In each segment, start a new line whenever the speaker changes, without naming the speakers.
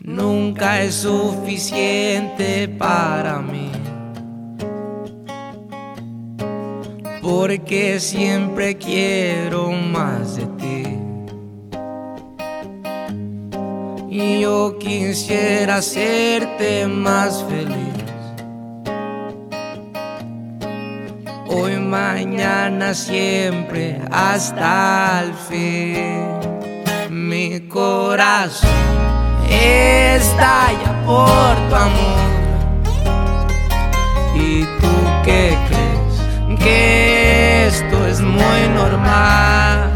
nunca es suficiente para mí, porque siempre quiero más de ti. Y yo quisiera hacerte más feliz, hoy, mañana, siempre, hasta el fin. Mi corazón estalla por tu amor. ¿Y tú qué crees? Que esto es muy normal.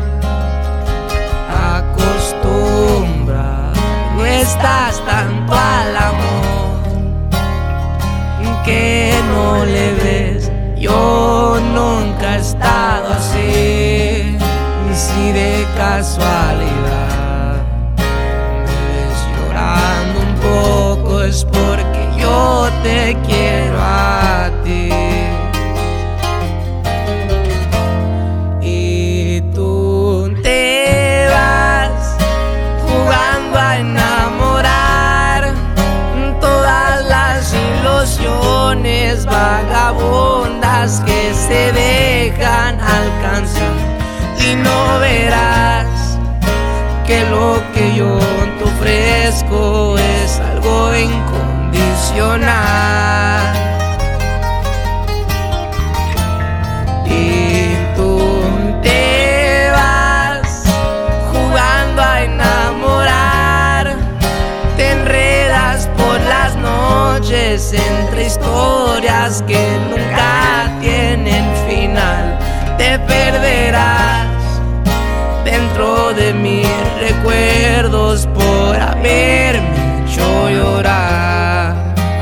Acostumbrado estás tanto al amor que no le ves. Yo nunca he estado así. Si de casualidad me ves llorando un poco, es porque yo te quiero a ti. Y tú te vas jugando a enamorar todas las ilusiones vagabundas que se dejan alcanzar. Y no verás que lo que yo te ofrezco es algo incondicional. Y tú te vas jugando a enamorar, te enredas por las noches entre historias que nunca tienen final. Te perderás dentro de mis recuerdos por haberme hecho llorar.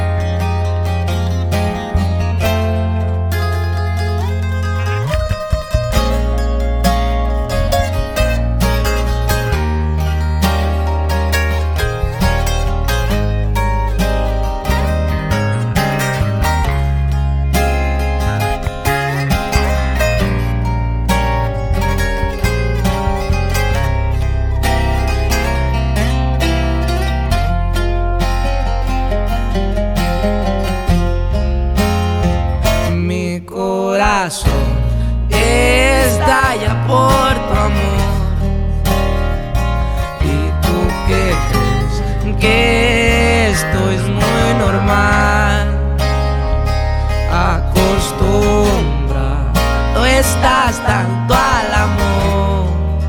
Estalla por tu amor. ¿Y tú qué crees? Que esto es muy normal. Acostumbrado estás tanto al amor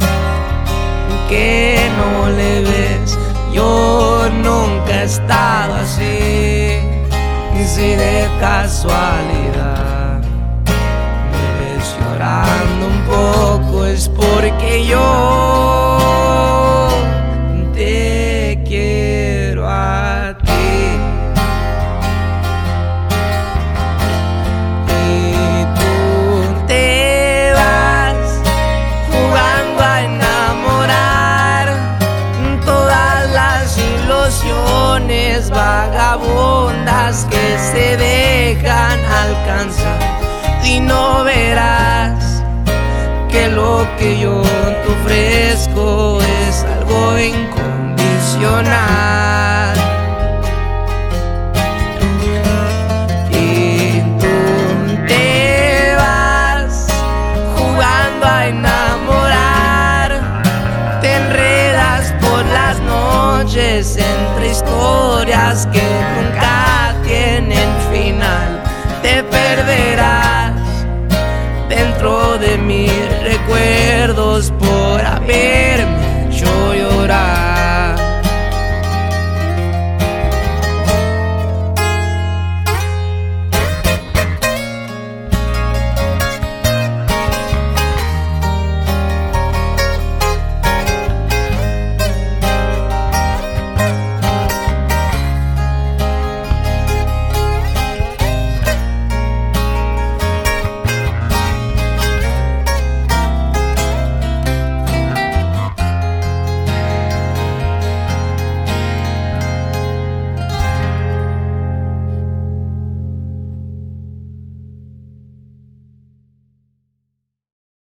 que no le ves. Yo nunca he estado así. Si de casualidad llorando un poco, es porque yo te quiero a ti. Y tú te vas jugando a enamorar todas las ilusiones vagabundas que se dejan alcanzar. Y no verás que lo que yo te ofrezco es algo incondicional. Y tú te vas jugando a enamorar, te enredas por las noches entre historias que nunca